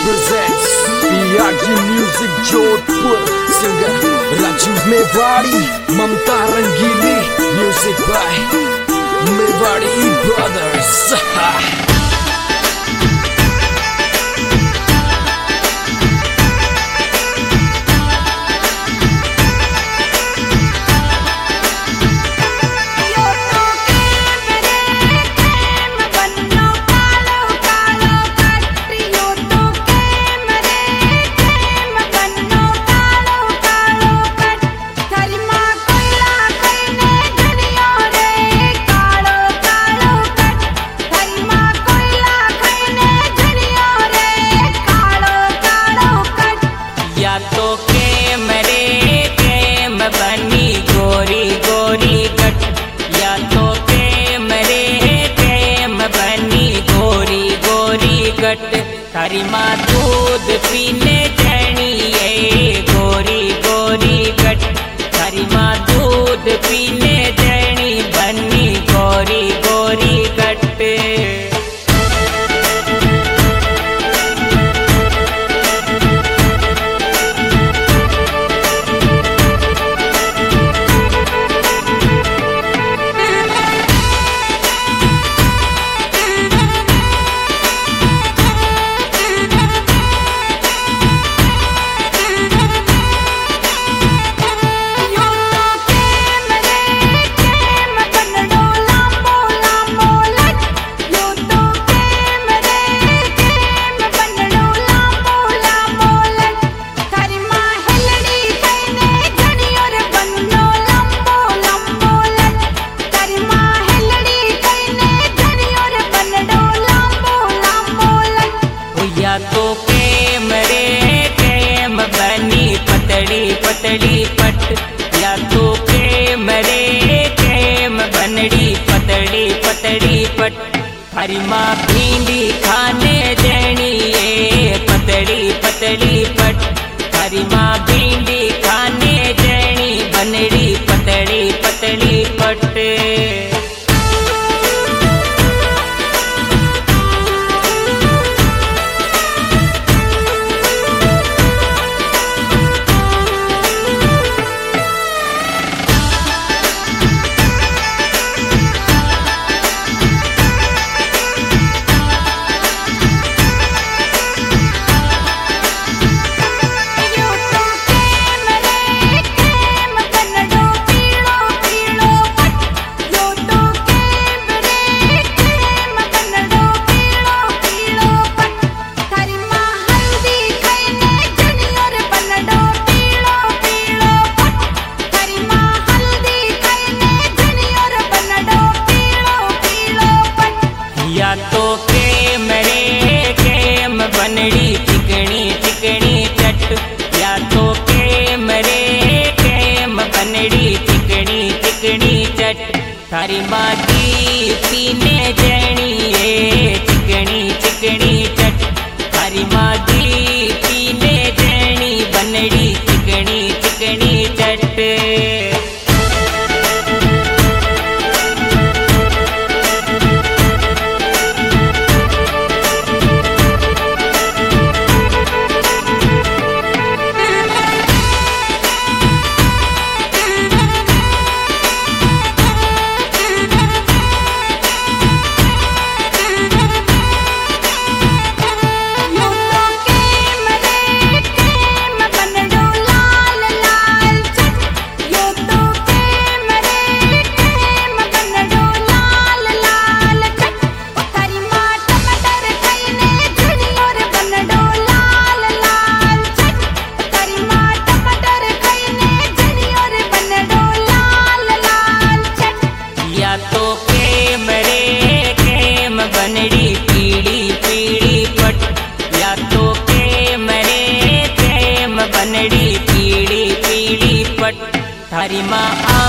presents PRG Music Jodhpur. Singer Rajiv Mewari, Mamta Rangili. Music by Mewari Brothers. थारी माँ दूध पीने जनी ये गोरी गोरी गट। थारी माँ दूध पीने जनी बनी गोरी गोरी गट। तो केम रे केम बनी पतली पतली पट। या तो केम रे केम बनड़ी पतली पतली पट। हरी माँ भिंडी खाने देनी ये पतली पतली पट। हरी माँ भिंडी खाने देनी बनड़ी पतली पतली पट। या तो केम रे केम बनड़ी चिकनी चिकनी चट। या तो केम रे केम बनड़ी चिकनी चिकनी चट। थारी माँ दी पीने जनी ये चिकनी चिकनी चट। थारी माँ दी पीने जनी बनड़ी चिकनी चिकनी चट। तो केम रे केम बनड़ी पीड़ी पीड़ी पट। या तो केम रे केम बनड़ी पीड़ी पीड़ी पट। थारी माँ